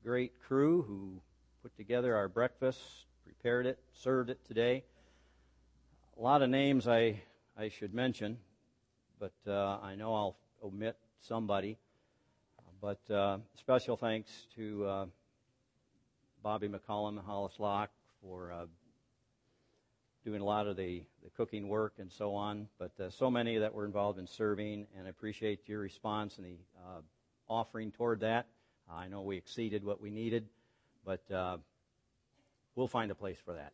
great crew who put together our breakfast, prepared it, served it today. A lot of names I should mention, but I know I'll omit somebody. But special thanks to Bobby McCollum and Hollis Locke for doing a lot of the cooking work and so on. But so many that were involved in serving, and I appreciate your response and the offering toward that. I know we exceeded what we needed, but we'll find a place for that.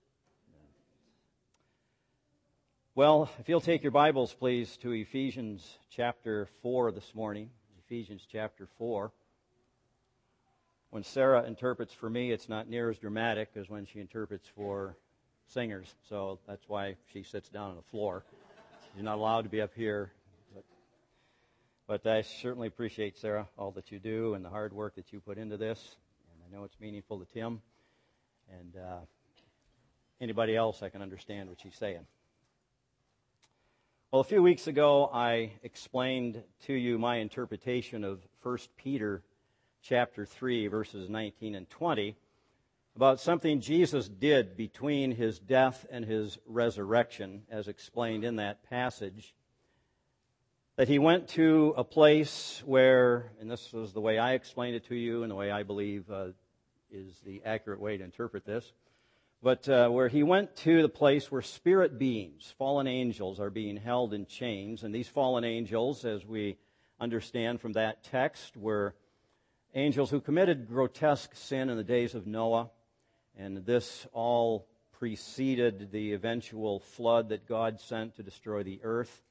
Well, if you'll take your Bibles, please, to Ephesians chapter 4 this morning. Ephesians chapter 4. When Sarah interprets for me, it's not near as dramatic as when she interprets for singers. So that's why she sits down on the floor. She's not allowed to be up here. But I certainly appreciate, Sarah, all that you do and the hard work that you put into this. And I know it's meaningful to Tim. And anybody else, I can understand what she's saying. Well, a few weeks ago, I explained to you my interpretation of 1 Peter chapter 3, verses 19 and 20, about something Jesus did between his death and his resurrection, as explained in that passage. That he went to a place where, and this was the way I explained it to you, and the way I believe is the accurate way to interpret this, but where he went to the place where spirit beings, fallen angels, are being held in chains. And these fallen angels, as we understand from that text, were angels who committed grotesque sin in the days of Noah. And this all preceded the eventual flood that God sent to destroy the earth.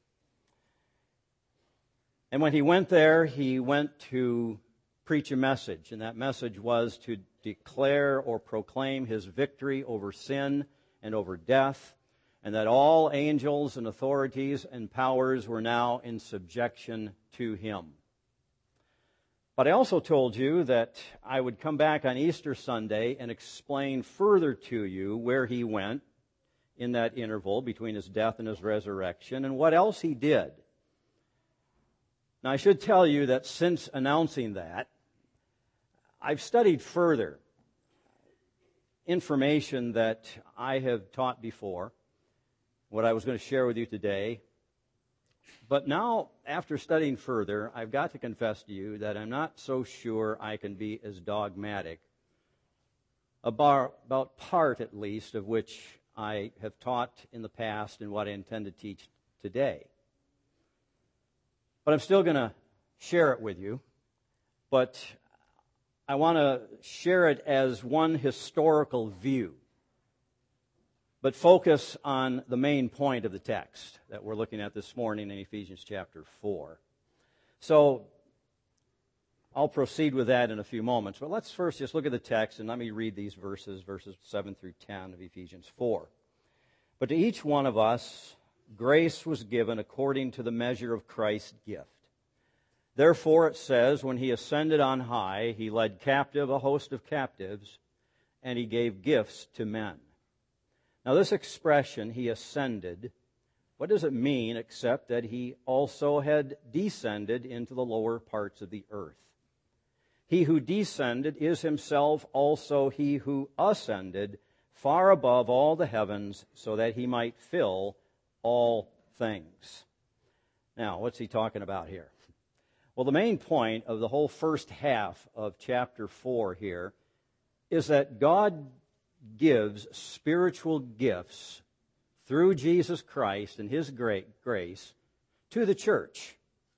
And when he went there, he went to preach a message. And that message was to declare or proclaim his victory over sin and over death, and that all angels and authorities and powers were now in subjection to him. But I also told you that I would come back on Easter Sunday and explain further to you where he went in that interval between his death and his resurrection and what else he did. Now, I should tell you that since announcing that, I've studied further information that I have taught before, what I was going to share with you today. But now, after studying further, I've got to confess to you that I'm not so sure I can be as dogmatic about part, at least, of which I have taught in the past and what I intend to teach today. But I'm still going to share it with you. But I want to share it as one historical view, but focus on the main point of the text that we're looking at this morning in Ephesians chapter 4. So I'll proceed with that in a few moments, but let's first just look at the text and let me read these verses 7 through 10 of Ephesians 4. But to each one of us, grace was given according to the measure of Christ's gift. Therefore, it says, when he ascended on high, he led captive a host of captives, and he gave gifts to men. Now, this expression, he ascended, what does it mean except that he also had descended into the lower parts of the earth? He who descended is himself also he who ascended far above all the heavens, so that he might fill all things. Now, what's he talking about here? Well, the main point of the whole first half of chapter 4 here is that God gives spiritual gifts through Jesus Christ and his great grace to the church.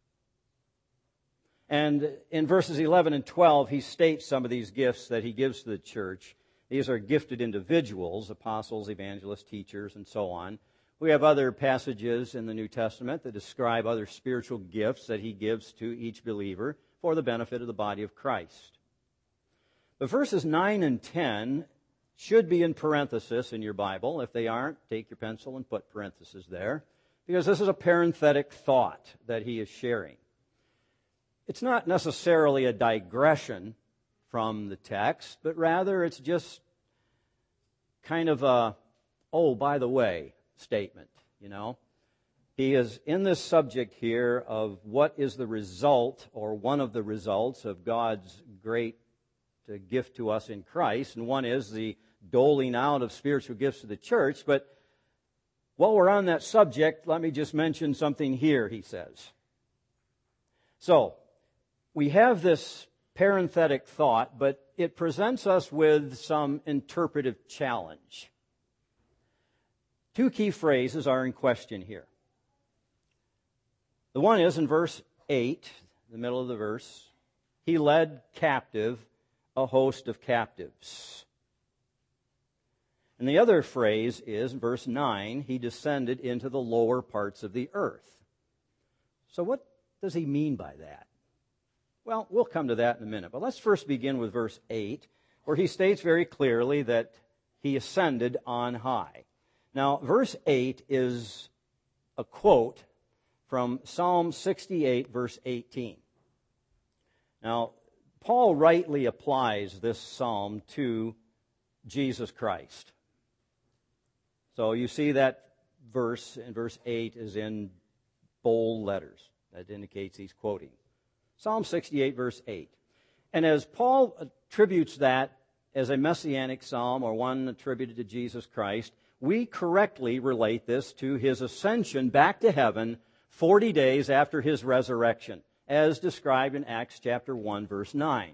And in verses 11 and 12, he states some of these gifts that he gives to the church. These are gifted individuals, apostles, evangelists, teachers, and so on. We have other passages in the New Testament that describe other spiritual gifts that he gives to each believer for the benefit of the body of Christ. But verses 9 and 10 should be in parenthesis in your Bible. If they aren't, take your pencil and put parenthesis there, because this is a parenthetic thought that he is sharing. It's not necessarily a digression from the text, but rather it's just kind of a, oh, by the way, statement, you know. He is in this subject here of what is the result or one of the results of God's great gift to us in Christ, and one is the doling out of spiritual gifts to the church. But while we're on that subject, let me just mention something here, he says. So, we have this parenthetic thought, but it presents us with some interpretive challenge. Two key phrases are in question here. The one is in verse 8, the middle of the verse, he led captive a host of captives. And the other phrase is, in verse 9, he descended into the lower parts of the earth. So what does he mean by that? Well, we'll come to that in a minute. But let's first begin with verse 8, where he states very clearly that he ascended on high. Now, verse 8 is a quote from Psalm 68, verse 18. Now, Paul rightly applies this psalm to Jesus Christ. So you see that verse in verse 8 is in bold letters. That indicates he's quoting. Psalm 68, verse 8. And as Paul attributes that as a messianic psalm or one attributed to Jesus Christ, we correctly relate this to his ascension back to heaven 40 days after his resurrection, as described in Acts chapter 1, verse 9.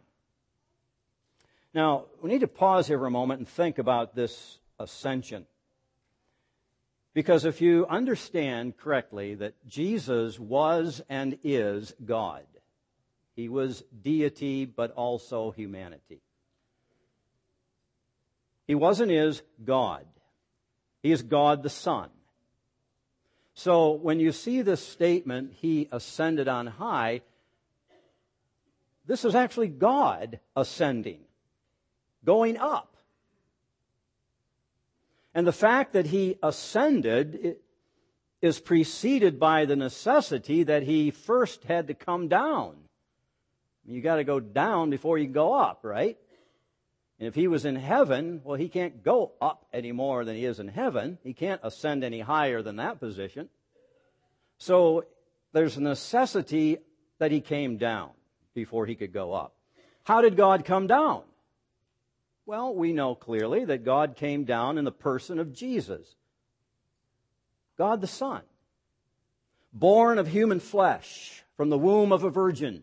Now, we need to pause here for a moment and think about this ascension. Because if you understand correctly that Jesus was and is God, he was deity but also humanity. He was and is God. He is God the Son. So when you see this statement, he ascended on high, this is actually God ascending, going up. And the fact that he ascended is preceded by the necessity that he first had to come down. You got to go down before you go up, right? And if he was in heaven, well, he can't go up any more than he is in heaven. He can't ascend any higher than that position. So there's a necessity that he came down before he could go up. How did God come down? Well, we know clearly that God came down in the person of Jesus, God the Son, born of human flesh from the womb of a virgin.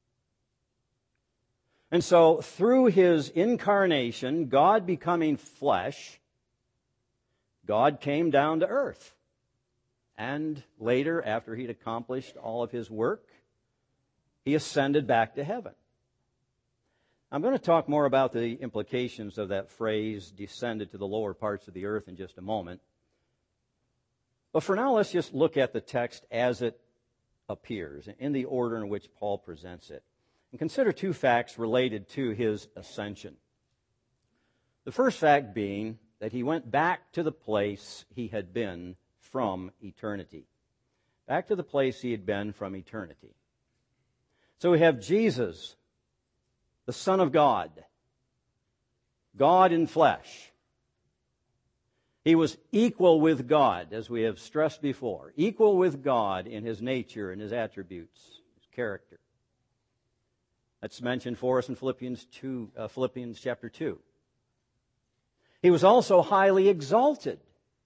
And so, through his incarnation, God becoming flesh, God came down to earth. And later, after he'd accomplished all of his work, he ascended back to heaven. I'm going to talk more about the implications of that phrase, descended to the lower parts of the earth, in just a moment. But for now, let's just look at the text as it appears, in the order in which Paul presents it. And consider two facts related to his ascension. The first fact being that he went back to the place he had been from eternity. Back to the place he had been from eternity. So we have Jesus, the Son of God, God in flesh. He was equal with God, as we have stressed before, equal with God in his nature and his attributes, his character. That's mentioned for us in Philippians chapter 2. He was also highly exalted.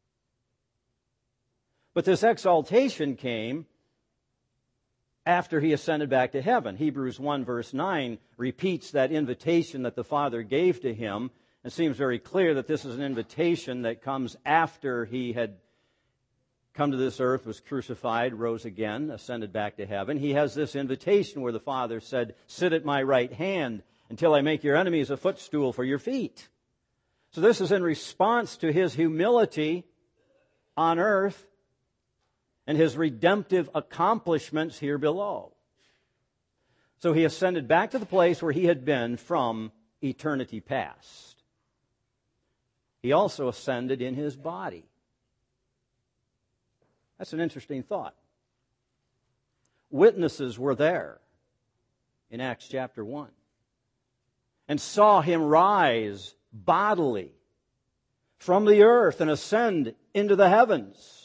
But this exaltation came after he ascended back to heaven. Hebrews 1 verse 9 repeats that invitation that the Father gave to him. It seems very clear that this is an invitation that comes after he had come to this earth, was crucified, rose again, ascended back to heaven. He has this invitation where the Father said, "Sit at my right hand until I make your enemies a footstool for your feet." So this is in response to his humility on earth and his redemptive accomplishments here below. So he ascended back to the place where he had been from eternity past. He also ascended in his body. That's an interesting thought. Witnesses were there in Acts chapter 1 and saw him rise bodily from the earth and ascend into the heavens.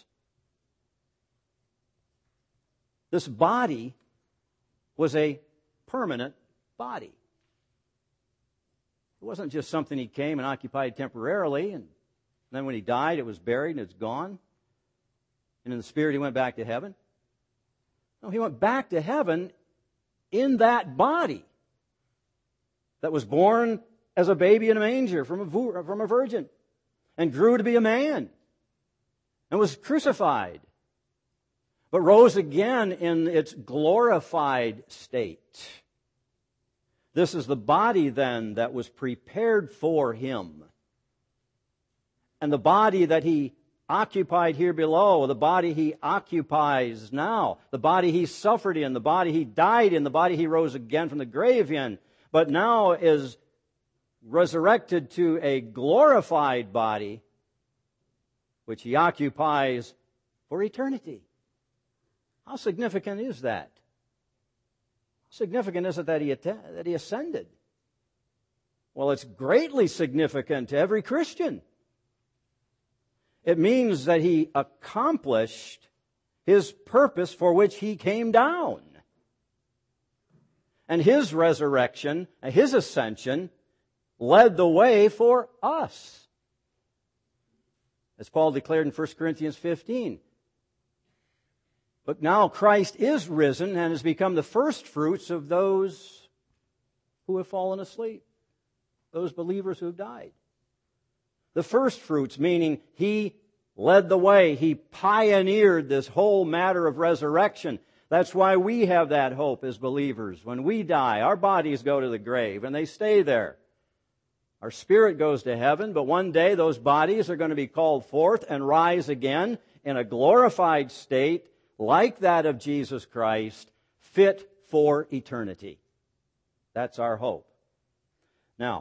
This body was a permanent body. wasn't just something he came and occupied temporarily, and then when he died, it was buried and it's gone. And in the Spirit, he went back to heaven. No, he went back to heaven in that body that was born as a baby in a manger from a virgin and grew to be a man and was crucified, but rose again in its glorified state. This is the body then that was prepared for him. And the body that he occupied here below, the body he occupies now, the body he suffered in, the body he died in, the body he rose again from the grave in, but now is resurrected to a glorified body which he occupies for eternity. How significant is that? How significant is it that he ascended? Well, it's greatly significant to every Christian. It means that he accomplished his purpose for which he came down. And his resurrection, his ascension, led the way for us. As Paul declared in 1 Corinthians 15. But now Christ is risen and has become the first fruits of those who have fallen asleep, those believers who have died. The first fruits, meaning he led the way. He pioneered this whole matter of resurrection. That's why we have that hope as believers. When we die, our bodies go to the grave and they stay there. Our spirit goes to heaven, but one day those bodies are going to be called forth and rise again in a glorified state like that of Jesus Christ, fit for eternity. That's our hope. Now,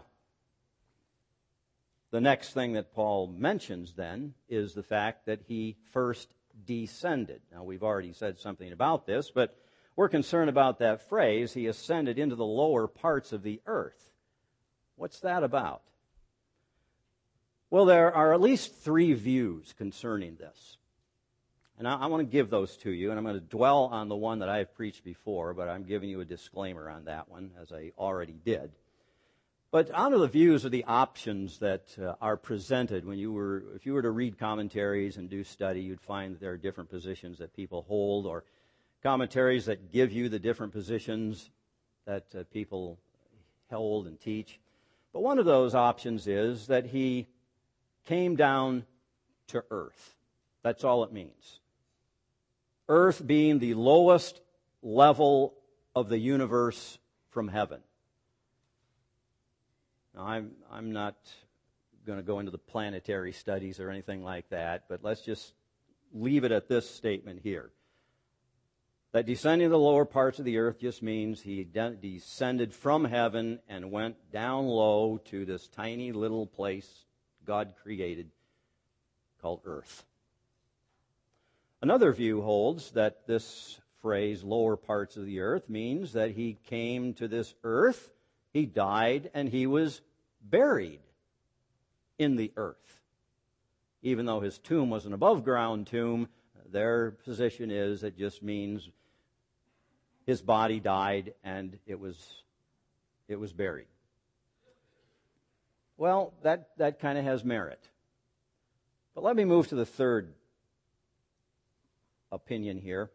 the next thing that Paul mentions then is the fact that he first descended. Now, we've already said something about this, but we're concerned about that phrase, he ascended into the lower parts of the earth. What's that about? Well, there are at least three views concerning this. And I want to give those to you, and I'm going to dwell on the one that I've preached before, but I'm giving you a disclaimer on that one, as I already did. But out of the views or the options that are presented, if you were to read commentaries and do study, you'd find that there are different positions that people hold, or commentaries that give you the different positions that people hold and teach. But one of those options is that he came down to earth. That's all it means. Earth being the lowest level of the universe from heaven. Now, I'm not going to go into the planetary studies or anything like that, but let's just leave it at this statement here. That descending to the lower parts of the earth just means he descended from heaven and went down low to this tiny little place God created called earth. Another view holds that this phrase, lower parts of the earth, means that he came to this earth, he died, and he was buried in the earth. Even though his tomb was an above-ground tomb, their position is it just means his body died and it was buried. Well, that kind of has merit. But let me move to the third opinion here.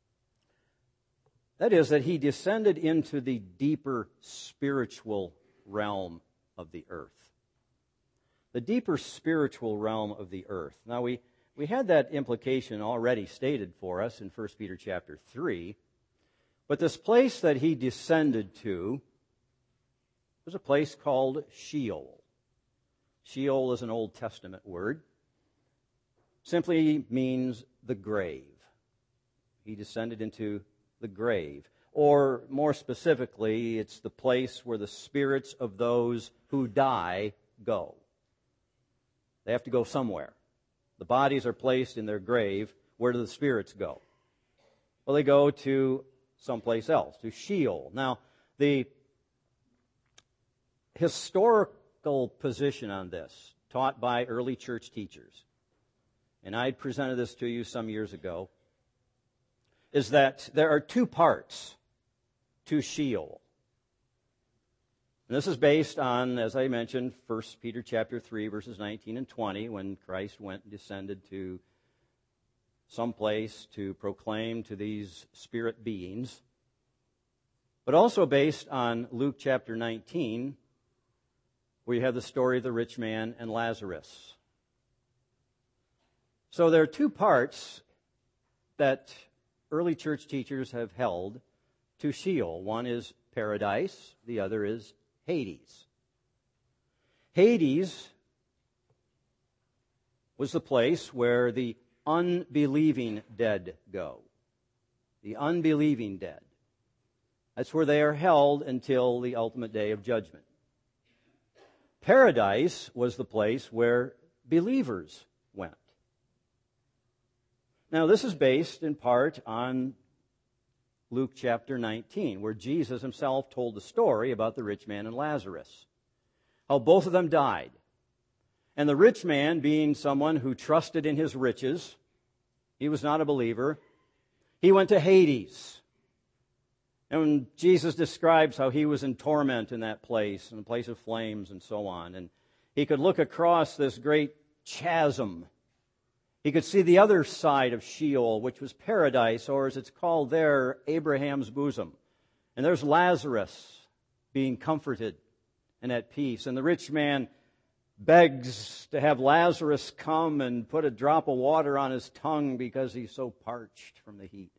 That is that he descended into the deeper spiritual realm of the earth. The deeper spiritual realm of the earth. Now, we had that implication already stated for us in 1 Peter chapter 3. But this place that he descended to was a place called Sheol. Sheol is an Old Testament word. Simply means the grave. He descended into the grave. Or more specifically, it's the place where the spirits of those who die go. They have to go somewhere. The bodies are placed in their grave. Where do the spirits go? Well, they go to someplace else, to Sheol. Now, the historical position on this, taught by early church teachers, and I presented this to you some years ago, is that there are two parts to Sheol. And this is based on, as I mentioned, 1 Peter chapter 3, verses 19 and 20, when Christ went and descended to some place to proclaim to these spirit beings. But also based on Luke chapter 19, where you have the story of the rich man and Lazarus. So there are two parts that early church teachers have held to Sheol. One is paradise, the other is Hades. Hades was the place where the unbelieving dead go. The unbelieving dead. That's where they are held until the ultimate day of judgment. Paradise was the place where believers went. Now, this is based in part on Luke chapter 19, where Jesus himself told the story about the rich man and Lazarus. How both of them died. And the rich man, being someone who trusted in his riches, he was not a believer, he went to Hades. And when Jesus describes how he was in torment in that place, in a place of flames and so on, and he could look across this great chasm. He could see the other side of Sheol, which was paradise, or as it's called there, Abraham's bosom. And there's Lazarus being comforted and at peace. And the rich man begs to have Lazarus come and put a drop of water on his tongue because he's so parched from the heat.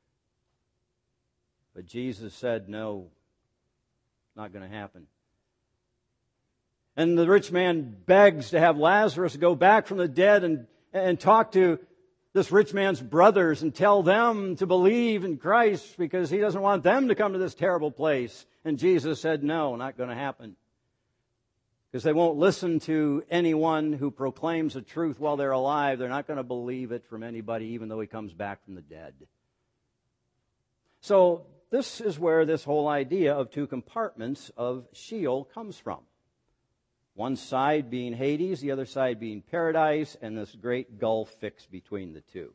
But Jesus said, no, not going to happen. And the rich man begs to have Lazarus go back from the dead and talk to this rich man's brothers and tell them to believe in Christ because he doesn't want them to come to this terrible place. And Jesus said, no, not going to happen. Because they won't listen to anyone who proclaims the truth while they're alive. They're not going to believe it from anybody, even though he comes back from the dead. So this is where this whole idea of two compartments of Sheol comes from. One side being Hades, the other side being paradise, and this great gulf fixed between the two.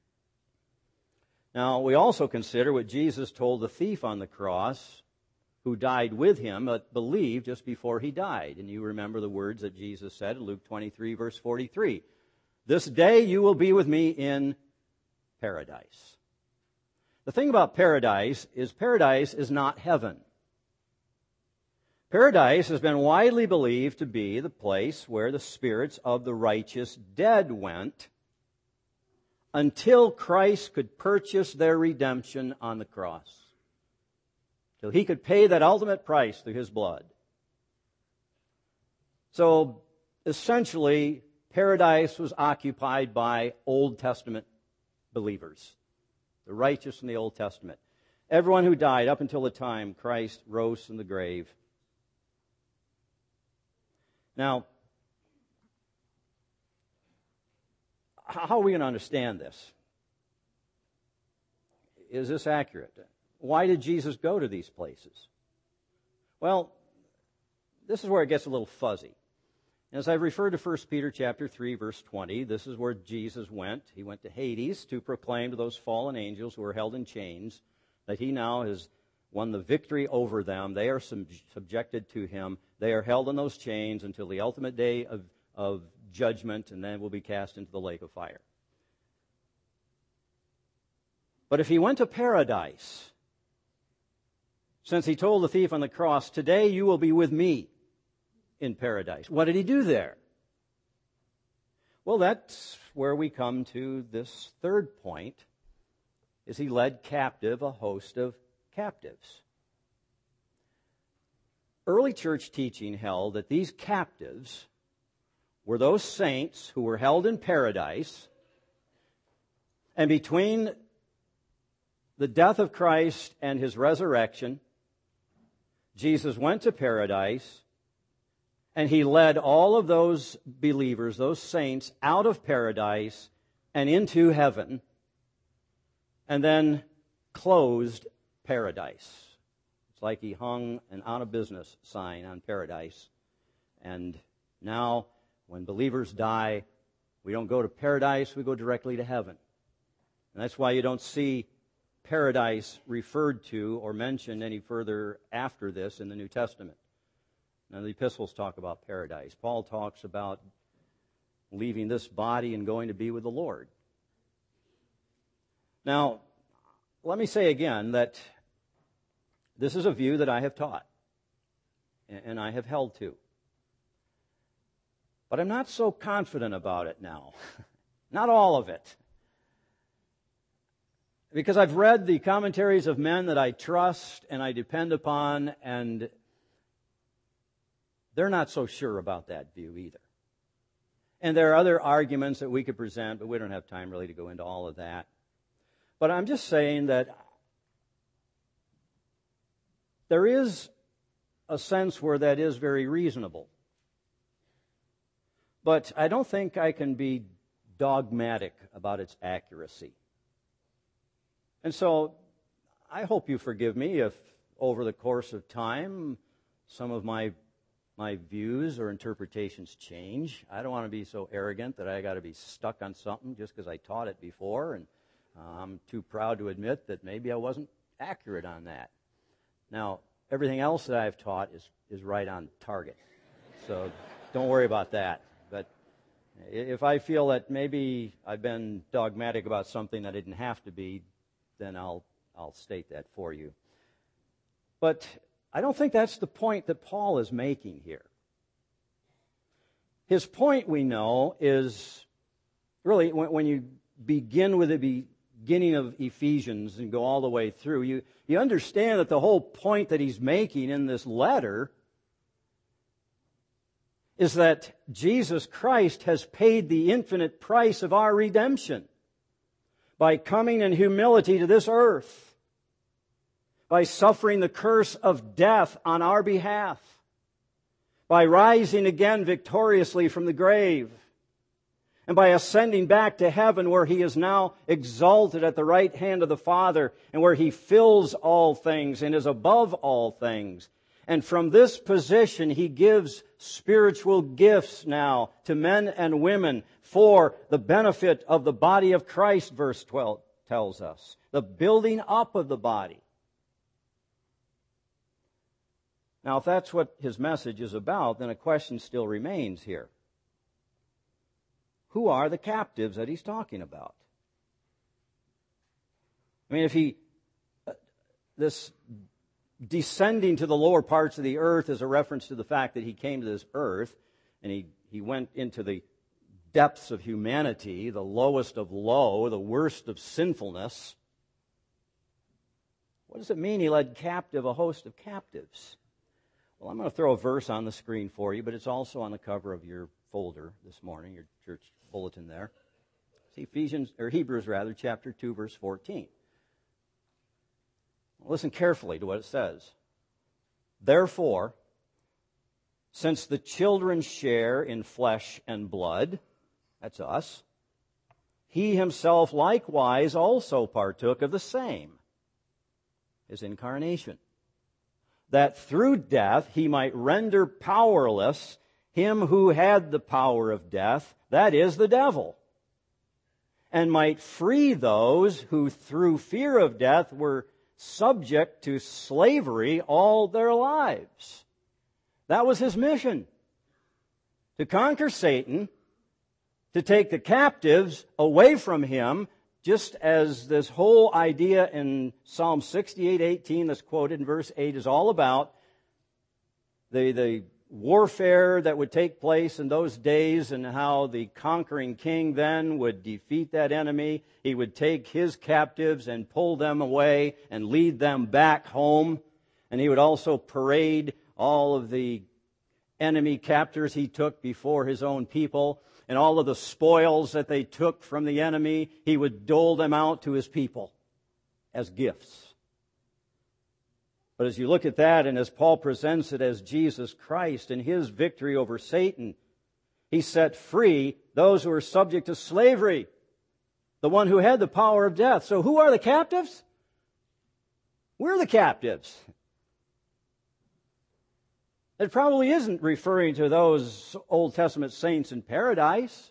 Now, we also consider what Jesus told the thief on the cross, who died with him, but believed just before he died. And you remember the words that Jesus said in Luke 23, verse 43. This day you will be with me in paradise. The thing about paradise is not heaven. Paradise has been widely believed to be the place where the spirits of the righteous dead went until Christ could purchase their redemption on the cross. Till he could pay that ultimate price through his blood. So, essentially, paradise was occupied by Old Testament believers. The righteous in the Old Testament. Everyone who died up until the time Christ rose from the grave. Now, how are we going to understand this? Is this accurate? Why did Jesus go to these places? Well, this is where it gets a little fuzzy. As I've referred to 1 Peter chapter 3, verse 20, this is where Jesus went. He went to Hades to proclaim to those fallen angels who are held in chains that he now has won the victory over them. They are subjected to him. They are held in those chains until the ultimate day of judgment, and then will be cast into the lake of fire. But if he went to paradise, since he told the thief on the cross, today you will be with me in paradise. What did he do there? Well, that's where we come to this third point, is he led captive a host of captives. Early church teaching held that these captives were those saints who were held in paradise, and between the death of Christ and his resurrection, Jesus went to paradise, and he led all of those believers, those saints, out of paradise and into heaven, and then closed paradise. It's like he hung an out of business sign on paradise. And now, when believers die, we don't go to paradise, we go directly to heaven. And that's why you don't see paradise referred to or mentioned any further after this in the New Testament. Now, the epistles talk about paradise. Paul talks about leaving this body and going to be with the Lord. Now, let me say again that this is a view that I have taught and I have held to. But I'm not so confident about it now. Not all of it. Because I've read the commentaries of men that I trust and I depend upon, and they're not so sure about that view either. And there are other arguments that we could present, but we don't have time really to go into all of that. But I'm just saying that there is a sense where that is very reasonable. But I don't think I can be dogmatic about its accuracy. And so I hope you forgive me if over the course of time some of my views or interpretations change. I don't want to be so arrogant that I got to be stuck on something just because I taught it before, and I'm too proud to admit that maybe I wasn't accurate on that. Now, everything else that I've taught is right on target. So don't worry about that. But if I feel that maybe I've been dogmatic about something that I didn't have to be, then I'll state that for you. But I don't think that's the point that Paul is making here. His point, we know, is really when you begin with the beginning of Ephesians and go all the way through, you understand that the whole point that he's making in this letter is that Jesus Christ has paid the infinite price of our redemption by coming in humility to this earth, by suffering the curse of death on our behalf, by rising again victoriously from the grave, and by ascending back to heaven where He is now exalted at the right hand of the Father, and where He fills all things and is above all things. And from this position He gives spiritual gifts now to men and women for the benefit of the body of Christ, verse 12 tells us. The building up of the body. Now, if that's what his message is about, then a question still remains here. Who are the captives that he's talking about? I mean, this descending to the lower parts of the earth is a reference to the fact that he came to this earth and he went into the depths of humanity, the lowest of low, the worst of sinfulness. What does it mean he led captive a host of captives? Well, I'm going to throw a verse on the screen for you, but it's also on the cover of your folder this morning, your church bulletin there. It's Hebrews chapter 2, verse 14. Listen carefully to what it says. Therefore, since the children share in flesh and blood, that's us, he himself likewise also partook of the same, his incarnation, that through death he might render powerless him who had the power of death, that is, the devil, and might free those who through fear of death were subject to slavery all their lives. That was his mission, to conquer Satan, to take the captives away from him, just as this whole idea in Psalm 68:18 that's quoted in verse 8 is all about. The warfare that would take place in those days and how the conquering king then would defeat that enemy. He would take his captives and pull them away and lead them back home. And he would also parade all of the enemy captors he took before his own people. And all of the spoils that they took from the enemy, he would dole them out to his people as gifts. But as you look at that, and as Paul presents it as Jesus Christ and his victory over Satan, he set free those who were subject to slavery, the one who had the power of death. So who are the captives? We're the captives. It probably isn't referring to those Old Testament saints in paradise,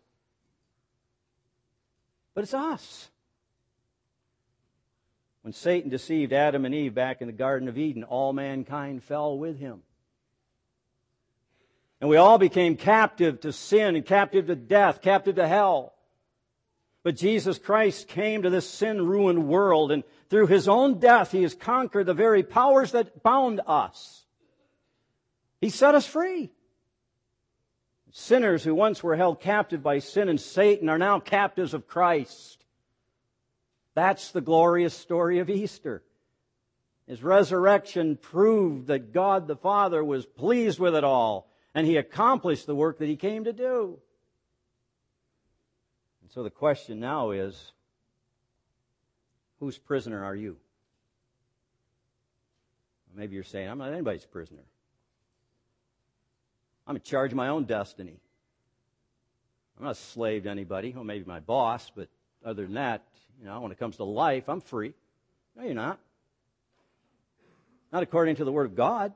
but it's us. When Satan deceived Adam and Eve back in the Garden of Eden, all mankind fell with him. And we all became captive to sin and captive to death, captive to hell. But Jesus Christ came to this sin-ruined world, and through His own death, He has conquered the very powers that bound us. He set us free. Sinners who once were held captive by sin and Satan are now captives of Christ. That's the glorious story of Easter. His resurrection proved that God the Father was pleased with it all, and He accomplished the work that He came to do. And so the question now is, whose prisoner are you? Maybe you're saying, I'm not anybody's prisoner. I'm in charge of my own destiny. I'm not a slave to anybody. Well, maybe my boss, but other than that, when it comes to life, I'm free. No, you're not. Not according to the Word of God.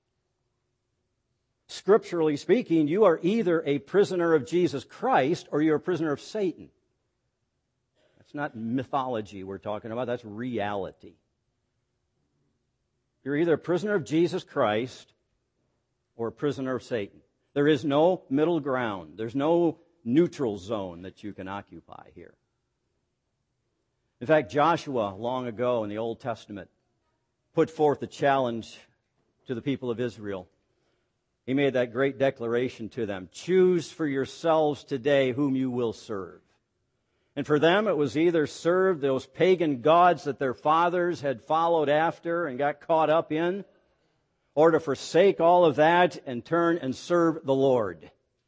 Scripturally speaking, you are either a prisoner of Jesus Christ or you're a prisoner of Satan. That's not mythology we're talking about. That's reality. You're either a prisoner of Jesus Christ or a prisoner of Satan. There is no middle ground. There's no neutral zone that you can occupy here. In fact, Joshua, long ago in the Old Testament, put forth the challenge to the people of Israel. He made that great declaration to them. Choose for yourselves today whom you will serve. And for them, it was either serve those pagan gods that their fathers had followed after and got caught up in, or to forsake all of that and turn and serve the Lord.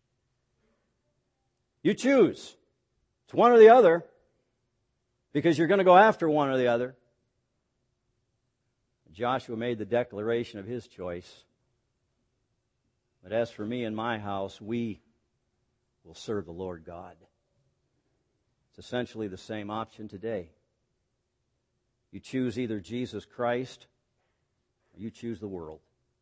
You choose. It's one or the other, because you're going to go after one or the other. Joshua made the declaration of his choice. But as for me and my house, we will serve the Lord God. It's essentially the same option today. You choose either Jesus Christ or you choose the world.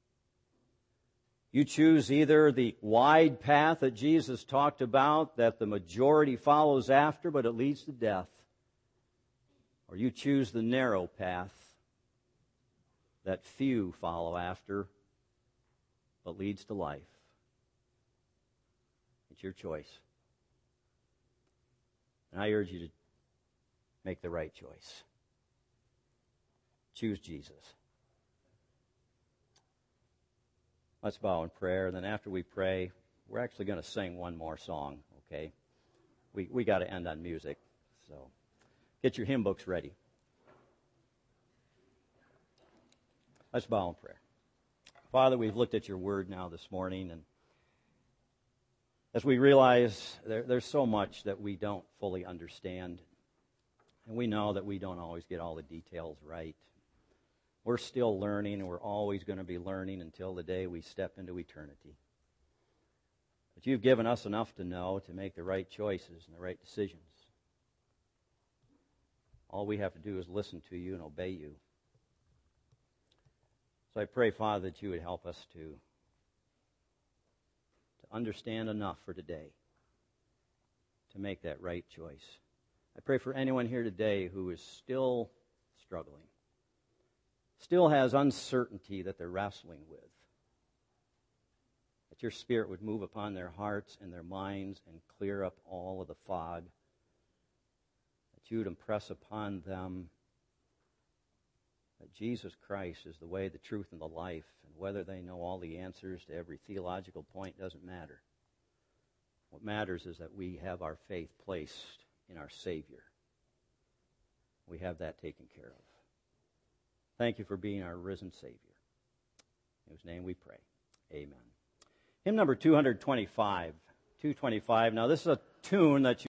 You choose either the wide path that Jesus talked about that the majority follows after, but it leads to death. Or you choose the narrow path that few follow after, but leads to life. It's your choice. And I urge you to make the right choice. Choose Jesus. Let's bow in prayer, and then after we pray, we're actually going to sing one more song, okay? We got to end on music, so get your hymn books ready. Let's bow in prayer. Father, we've looked at your word now this morning, and as we realize there's so much that we don't fully understand, and we know that we don't always get all the details right. We're still learning, and we're always going to be learning until the day we step into eternity. But you've given us enough to know to make the right choices and the right decisions. All we have to do is listen to you and obey you. So I pray, Father, that you would help us to understand enough for today to make that right choice. I pray for anyone here today who is still struggling, still has uncertainty that they're wrestling with, that your Spirit would move upon their hearts and their minds and clear up all of the fog, that you would impress upon them that Jesus Christ is the way, the truth, and the life, and whether they know all the answers to every theological point doesn't matter. What matters is that we have our faith placed in our Savior. We have that taken care of. Thank you for being our risen Savior. In whose name we pray. Amen. Hymn number 225. 225. Now this is a tune that